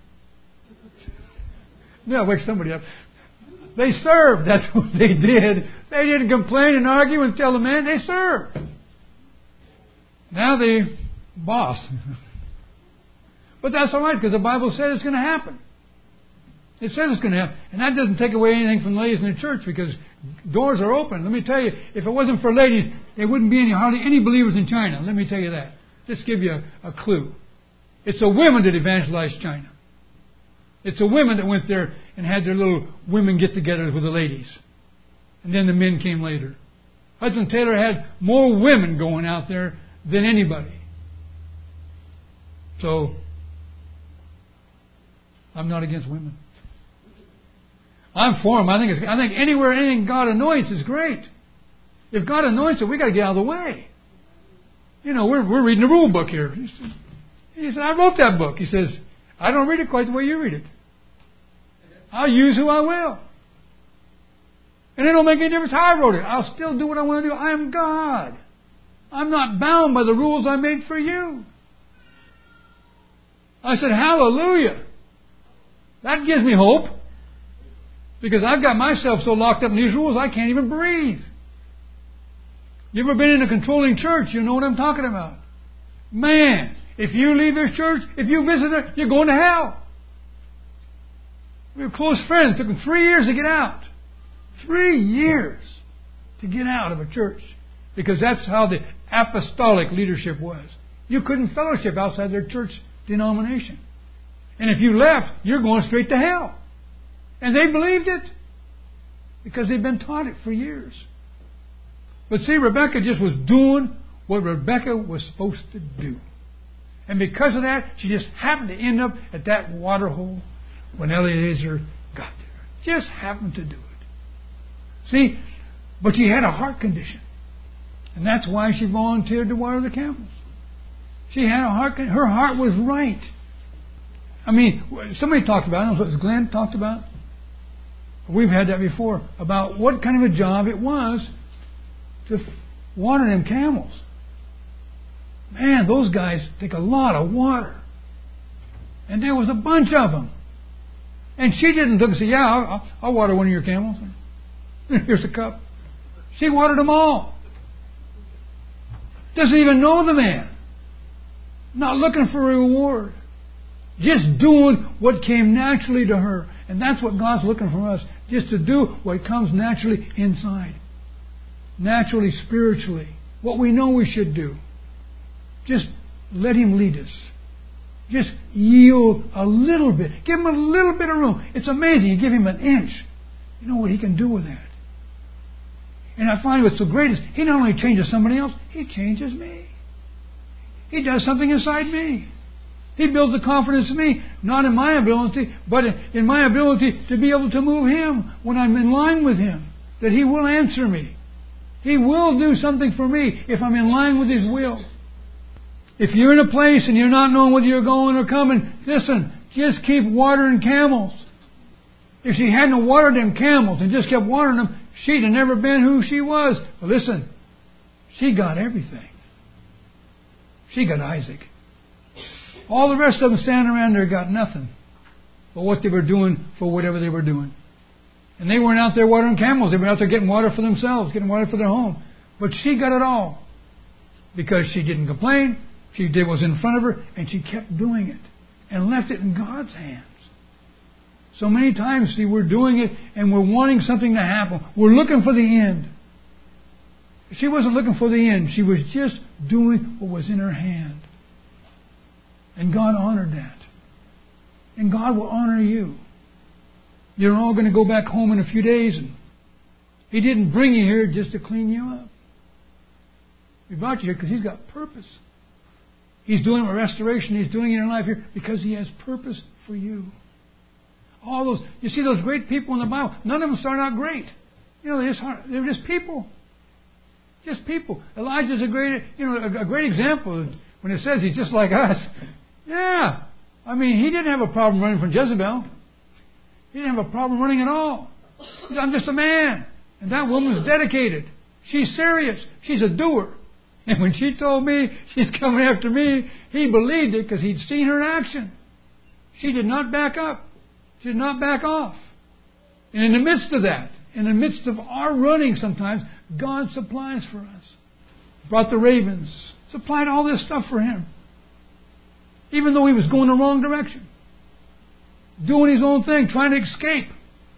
Yeah, wake somebody up. They served. That's what they did. They didn't complain and argue and tell the man. They served. Now they boss. But that's all right because the Bible says it's going to happen. It says it's going to happen. And that doesn't take away anything from the ladies in the church because doors are open. Let me tell you, if it wasn't for ladies, there wouldn't be any hardly any believers in China. Let me tell you that. Just give you a, a clue. It's the women that evangelized China. It's the women that went there and had their little women get-togethers with the ladies. And then the men came later. Hudson Taylor had more women going out there than anybody. So, I'm not against women. I'm for them. I think it's, I think anywhere anything God anoints is great. If God anoints it, we got to get out of the way. You know, we're we're reading the rule book here. He said, he said, I wrote that book. He says, I don't read it quite the way you read it. I'll use who I will. And it don't make any difference how I wrote it. I'll still do what I want to do. I am God. I'm not bound by the rules I made for you. I said, hallelujah. That gives me hope. Because I've got myself so locked up in these rules I can't even breathe. You ever been in a controlling church? You know what I'm talking about. Man, if you leave this church, if you visit it, you're going to hell. We have close friends. It took them three years to get out. Three years to get out of a church. Because that's how the apostolic leadership was. You couldn't fellowship outside their church denomination. And if you left, you're going straight to hell. And they believed it. Because they've been taught it for years. But see, Rebecca just was doing what Rebecca was supposed to do. And because of that, she just happened to end up at that water hole when Eliezer got there. Just happened to do it. See, but she had a heart condition. And that's why she volunteered to water the camels. She had a heart condition. Her heart was right. I mean, somebody talked about, I don't know if it was Glenn talked about. We've had that before, about what kind of a job it was to water them camels. Man, those guys take a lot of water. And there was a bunch of them. And she didn't look and say, yeah, I'll, I'll water one of your camels. Here's a cup. She watered them all. Doesn't even know the man. Not looking for a reward. Just doing what came naturally to her. And that's what God's looking for us. Just to do what comes naturally inside. Naturally, spiritually. What we know we should do. Just let Him lead us. Just yield a little bit. Give Him a little bit of room. It's amazing. You give Him an inch. You know what He can do with that. And I find what's so great is He not only changes somebody else, He changes me. He does something inside me. He builds a confidence in me, not in my ability, but in my ability to be able to move Him when I'm in line with Him. That He will answer me. He will do something for me if I'm in line with His will. If you're in a place and you're not knowing whether you're going or coming, listen, just keep watering camels. If she hadn't watered them camels and just kept watering them, she'd have never been who she was. But listen, she got everything. She got Isaac. All the rest of them standing around there got nothing but what they were doing for whatever they were doing. And they weren't out there watering camels. They were out there getting water for themselves, getting water for their home. But she got it all. Because she didn't complain. She did what was in front of her. And she kept doing it. And left it in God's hands. So many times, see, we're doing it and we're wanting something to happen. We're looking for the end. She wasn't looking for the end. She was just doing what was in her hand. And God honored that. And God will honor you. You're all going to go back home in a few days. And He didn't bring you here just to clean you up. He brought you here because He's got purpose. He's doing a restoration. He's doing it in your life here because He has purpose for you. All those, you see those great people in the Bible, none of them start out great. You know, they're just, they're just people. Just people. Elijah's a great, you know, a, a great example when it says he's just like us. Yeah. I mean, he didn't have a problem running from Jezebel. He didn't have a problem running at all. He said, I'm just a man. And that woman's dedicated. She's serious. She's a doer. And when she told me she's coming after me, he believed it because he'd seen her in action. She did not back up. She did not back off. And in the midst of that, in the midst of our running sometimes, God supplies for us. Brought the ravens. Supplied all this stuff for him. Even though he was going the wrong direction. Doing his own thing, trying to escape.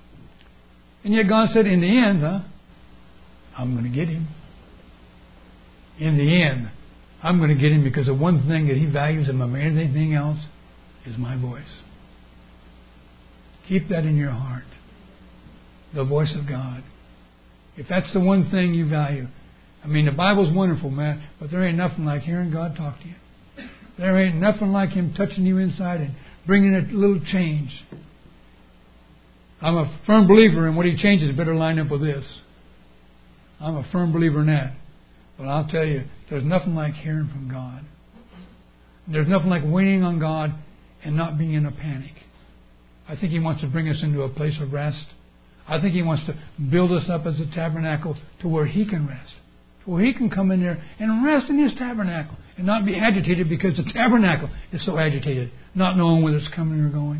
And yet God said, in the end, huh, I'm going to get him. In the end, I'm going to get him because the one thing that he values above anything else is my voice. Keep that in your heart. The voice of God. If that's the one thing you value. I mean, the Bible's wonderful, man, but there ain't nothing like hearing God talk to you. There ain't nothing like Him touching you inside and bringing a little change. I'm a firm believer in what He changes better line up with this. I'm a firm believer in that. But I'll tell you, there's nothing like hearing from God. There's nothing like waiting on God and not being in a panic. I think He wants to bring us into a place of rest. I think He wants to build us up as a tabernacle to where He can rest. To where He can come in there and rest in His tabernacle and not be agitated because the tabernacle is so agitated, not knowing whether it's coming or going.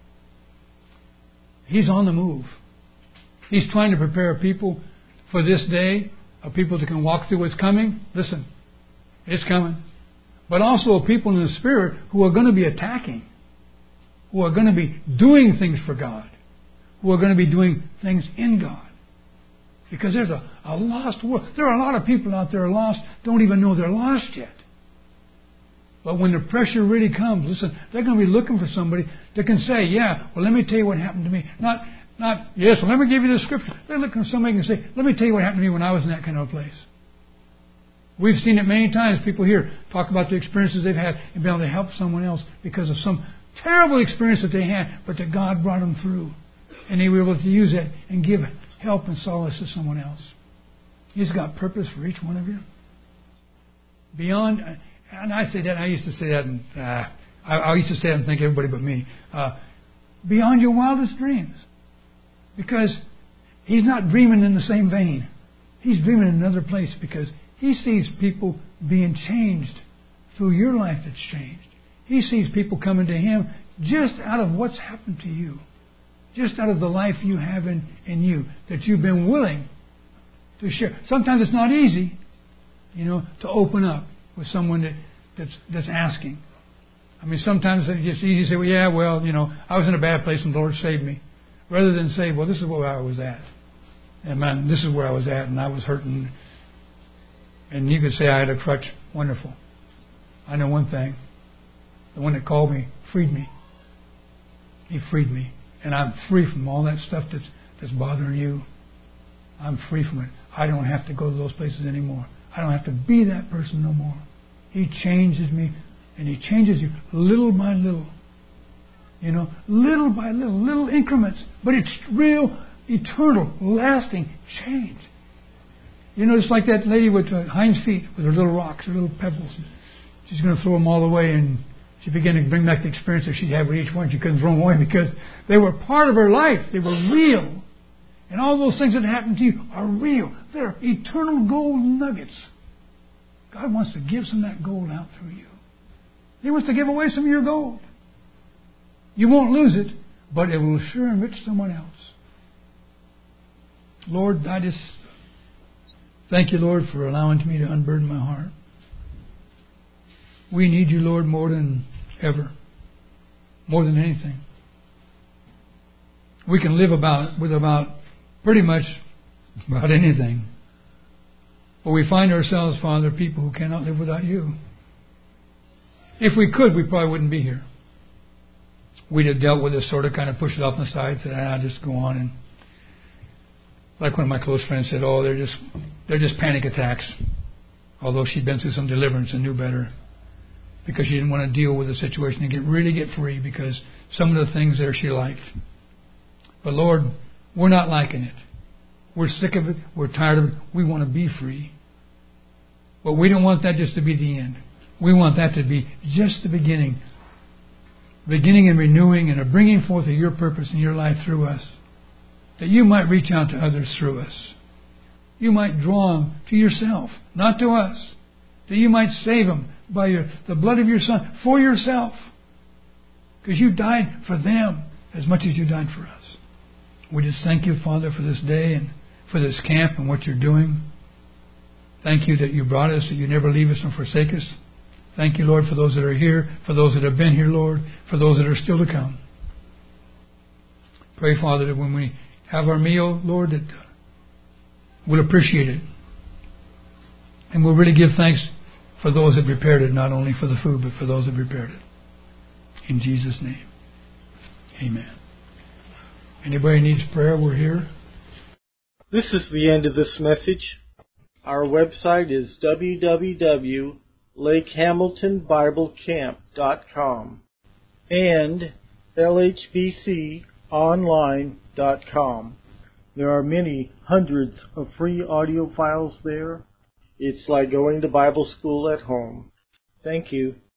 He's on the move. He's trying to prepare people for this day, a people that can walk through what's coming. Listen, it's coming. But also a people in the Spirit who are going to be attacking, who are going to be doing things for God, who are going to be doing things in God. Because there's a, a lost world. There are a lot of people out there lost, don't even know they're lost yet. But when the pressure really comes, listen, they're going to be looking for somebody that can say, yeah, well, let me tell you what happened to me. Not, not yes, well, let me give you the scripture. They're looking for somebody who can say, let me tell you what happened to me when I was in that kind of a place. We've seen it many times. People here talk about the experiences they've had and being able to help someone else because of some terrible experience that they had, but that God brought them through. And they were able to use that and give help and solace to someone else. He's got purpose for each one of you. Beyond, and I say that, I used to say that, and uh, I, I used to say that and think everybody but me. Uh, beyond your wildest dreams. Because He's not dreaming in the same vein. He's dreaming in another place because He sees people being changed through your life that's changed. He sees people coming to Him just out of what's happened to you. Just out of the life you have in, in you. That you've been willing to share. Sometimes it's not easy, you know, to open up with someone that, that's, that's asking. I mean, sometimes it's easy to say, well, yeah, well, you know, I was in a bad place and the Lord saved me. Rather than say, well, this is where I was at. And man, this is where I was at and I was hurting. And you could say I had a crutch. Wonderful. I know one thing. The one that called me freed me. He freed me. And I'm free from all that stuff that's, that's bothering you. I'm free from it. I don't have to go to those places anymore. I don't have to be that person no more. He changes me. And He changes you little by little. You know, little by little, little increments. But it's real, eternal, lasting change. You know, it's like that lady with uh, Hind's feet, with her little rocks, her little pebbles. She's going to throw them all away, and she began to bring back the experience that she had with each one. She couldn't throw them away because they were part of her life. They were real. And all those things that happened to you are real. They're eternal gold nuggets. God wants to give some of that gold out through you. He wants to give away some of your gold. You won't lose it, but it will sure enrich someone else. Lord, I just thank You, Lord, for allowing me to unburden my heart. We need You, Lord, more than ever. More than anything. We can live about with about pretty much about anything. But we find ourselves, Father, people who cannot live without You. If we could, we probably wouldn't be here. We'd have dealt with this sort of kind of push it off the side, said, ah, just go on. And like one of my close friends said, oh, they're just they're just panic attacks. Although she'd been through some deliverance and knew better. Because she didn't want to deal with the situation and get really get free because some of the things there she liked. But Lord, we're not liking it. We're sick of it. We're tired of it. We want to be free. But we don't want that just to be the end. We want that to be just the beginning. Beginning and renewing and a bringing forth of Your purpose in Your life through us. That You might reach out to others through us. You might draw them to Yourself, not to us. That You might save them by your, the blood of Your Son for Yourself. Because You died for them as much as You died for us. We just thank You, Father, for this day and for this camp and what You're doing. Thank You that You brought us, that You never leave us nor forsake us. Thank You, Lord, for those that are here, for those that have been here, Lord, for those that are still to come. Pray, Father, that when we have our meal, Lord, that we'll appreciate it. And we'll really give thanks for those that prepared it, not only for the food, but for those that prepared it. In Jesus' name. Amen. Anybody needs prayer, we're here. This is the end of this message. Our website is w w w dot lake hamilton bible camp dot com and l h b c online dot com. There are many hundreds of free audio files there. It's like going to Bible school at home. Thank you.